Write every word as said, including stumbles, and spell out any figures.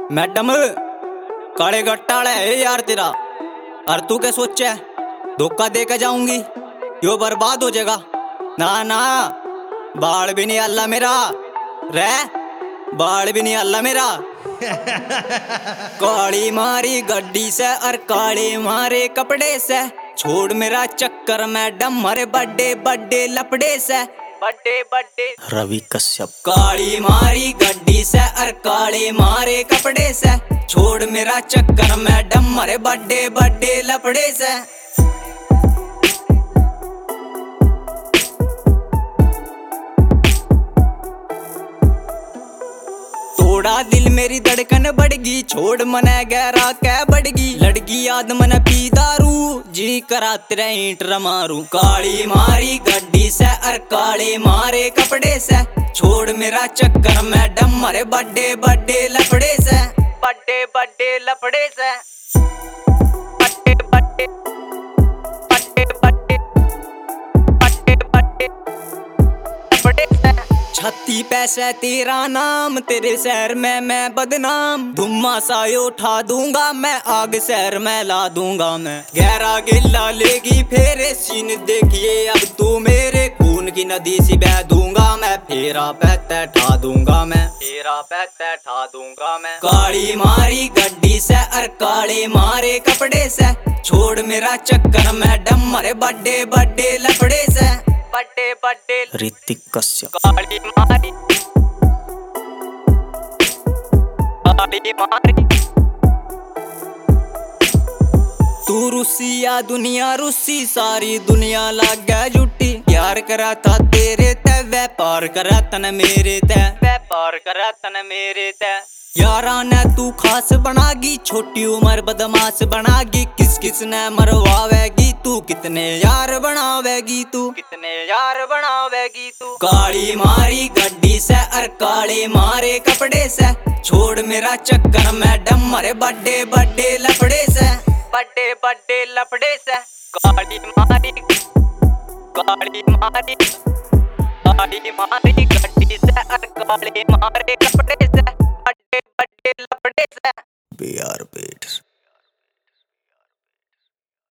Madam काले गट्टाला है यार तेरा। और तू क्या सोचा है धोखा दे के जाऊंगी यो बर्बाद हो जाएगा? ना ना बाल भी नहीं अल्लाह मेरा रह बाल भी नहीं अल्लाह मेरा। काली मारी गड्डी से और काले मारे कपड़े से छोड़ मेरा चक्कर मैडम हरे बड्डे बड्डे लपड़े से बड्डे बड्डे रवि कश्यप। काली मारी गड्डी से और काले मारे कपड़े से छोड़ मेरा चक्कर मैडम हरे बड्डे बड्डे लपड़े से। थोड़ा दिल मेरी धड़कन बढ़गी छोड़ मने गहरा कै बढ़गी लड़की याद मन पी दारू जी करा तेरे ईंट मारू। काली मारी गड्डी से और काले मारे कपड़े से छोड़ मेरा चक्कर मैडम हरे बड्डे बड्डे लपड़े से बड्डे बड्डे लपड़े से बड्डे बड्डे बड्डे बड्डे बड्डे बड्डे लपड़े से। छत्ती पैसे तेरा नाम तेरे शहर में मैं बदनाम धुम्मा सायो उठा दूंगा मैं आग शहर में ला दूंगा मैं। गहरा गिल्ला लेगी फेरे सीन देखिए अब तू मेरे खून की नदी सी बह दूंगा मैं फेरा पैते ठा दूंगा मैं फेरा पैते ठा दूंगा मैं। काली मारी गड्डी से और काले मारे कपड़े से छोड़ मेरा चक्कर मैडम हरे बड्डे बड्डे लपड़े से बड्डे बड्डे ऋतिक कश्यप। काली मारी काली मारी तू रुसिया दुनिया रुसी सारी दुनिया लाग गया जुटी प्यार करा था तेरे ते व्यापार करा तन मेरे ते व्यापार करा तन मेरे ते। यारा ने तू खास बनागी छोटी उम्र बदमाश बनागी किस किस ने मरवावेगी तू कितने यार बनावेगी तू कितने यार बनावेगी तू। काली मारी गड्डी से और काले मारे कपड़े से छोड़ मेरा चक्कर मैडम हरे बड्डे बड्डे लपड़े से बड्डे बड्डे लपड़े से। काली मारी काली मारी काली मारी गड्डी से और काले मारे कपड़े से बड्डे बड्डे लपड़े से। B R pets.